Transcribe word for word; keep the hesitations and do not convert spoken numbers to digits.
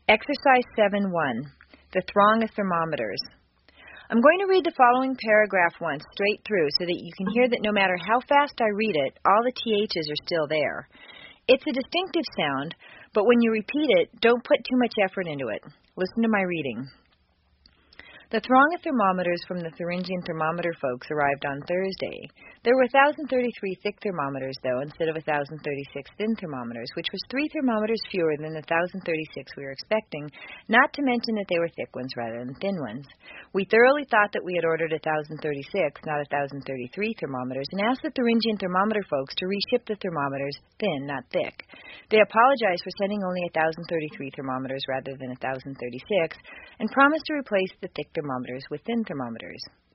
Exercise seven one, the throng of thermometers. I'm going to read the following paragraph once straight through so that you can hear that no matter how fast I read it, all the T H's are still there. It's a distinctive sound, but when you repeat it, don't put too much effort into it. Listen to my reading. The throng of thermometers from the Thuringian thermometer folks arrived on Thursday. There were one thousand thirty-three thick thermometers, though, instead of one thousand thirty-six thin thermometers, which was three thermometers fewer than the one thousand thirty-six we were expecting, not to mention that they were thick ones rather than thin ones. We thoroughly thought that we had ordered one thousand thirty-six, not one thousand thirty-three thermometers, and asked the Thuringian thermometer folks to reship the thermometers thin, not thick. They apologized for sending only one thousand thirty-three thermometers rather than one thousand thirty-six, and promised to replace the thick thermometers with thin thermometers.